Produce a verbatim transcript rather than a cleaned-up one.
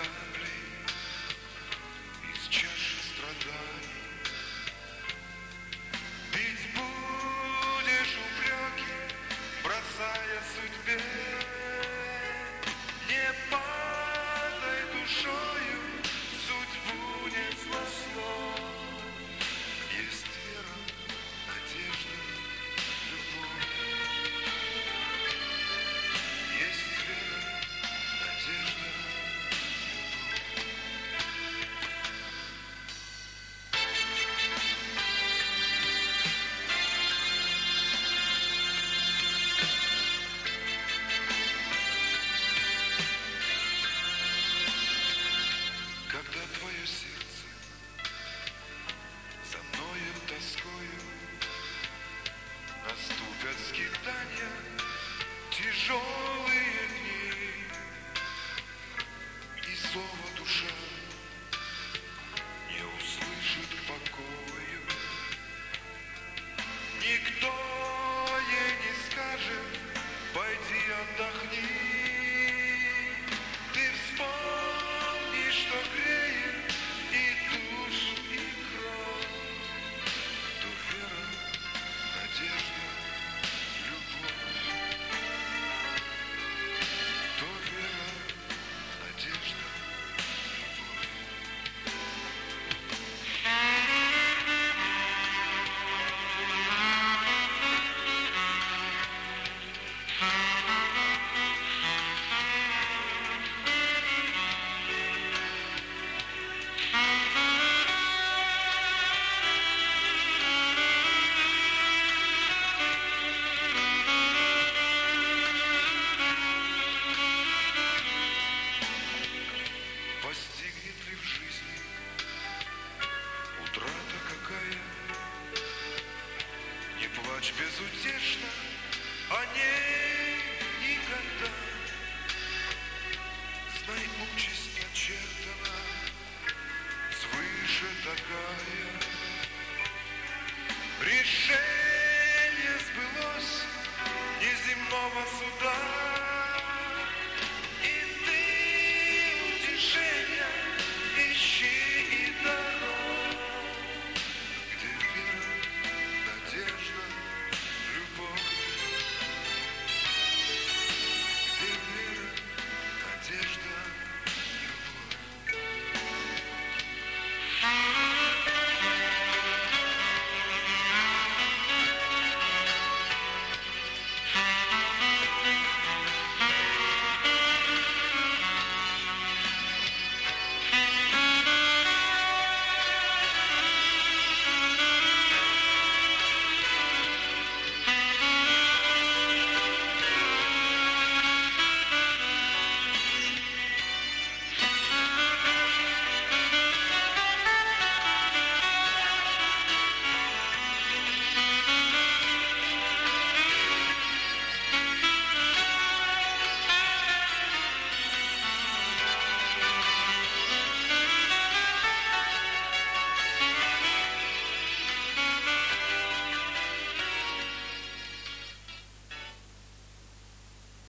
капли из чаши страданий. Пить будешь упреки, бросая судьбе. Не падай душою, судьбу не спасло. Есть вера, надежда, любовь. Есть вера, надежда, когда твое сердце за мною тоскою, наступят скитания, тяжелые дни, и снова душа не услышит покою. Никто ей не скажет: пойди отдохни. Ты вспомни, что греет и душу, и кровь. То вера, надежда, любовь. То вера, надежда, любовь. Постигнет ли в жизни утрата какая? Не плачь безутешно о ней никогда. Знай, участь начертана свыше такая. Решение сбылось неземного суда.